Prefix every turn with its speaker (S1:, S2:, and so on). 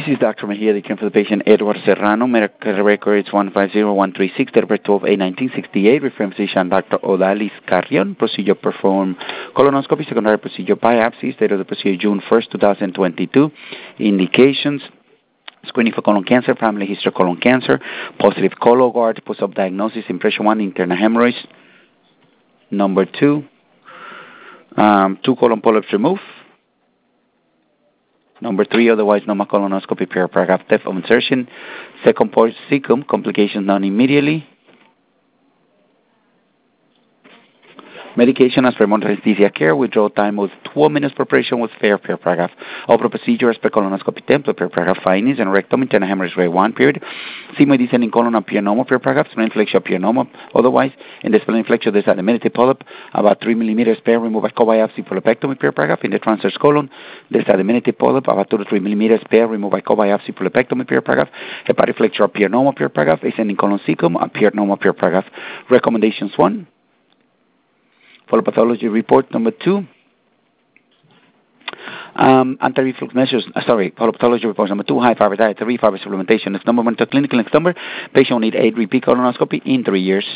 S1: is Dr. Mejia, the care for the patient Edward Serrano. Medical record is 150136, date of birth 12/8/1968. Referring physician Dr. Odalis Carrion. Procedure performed colonoscopy, secondary procedure biopsies. Date of the procedure June 1st, 2022. Indications: screening for colon cancer, family history of colon cancer, positive Cologuard, post-op diagnosis, impression 1, internal hemorrhoids. Number 2, 2 colon polyps removed. Number 3, otherwise normal colonoscopy, paragraph depth of insertion. Second port cecum, complications done immediately. Medication as per monitoring anesthesia care. Withdrawal time was 12 minutes per operation was fair, paragraph. Open procedure as per colonoscopy template, paragraph. Findings and rectum, internal hemorrhage grade 1, period. Sigmoid descending colon appear normal, paragraph. Spleen inflection appear normal, otherwise. In the spleen inflection, there's a diminutive polyp, about 3 millimeters pair, removed by co-biopsy polypectomy, paragraph. In the transverse colon, there's a diminutive polyp, about 2 to 3 millimeters pair, removed by co-biopsy polypectomy, paragraph. Hepatic flexure appear normal, paragraph. Ascending colon cecum appear normal, paragraph. Recommendations 1. Follow pathology report number 2. Anti-reflux measures, follow pathology report number 2, high fiber diet, 3 fiber supplementation. Next number, monitor clinical. Next number, patient will need 8 repeat colonoscopy in 3 years.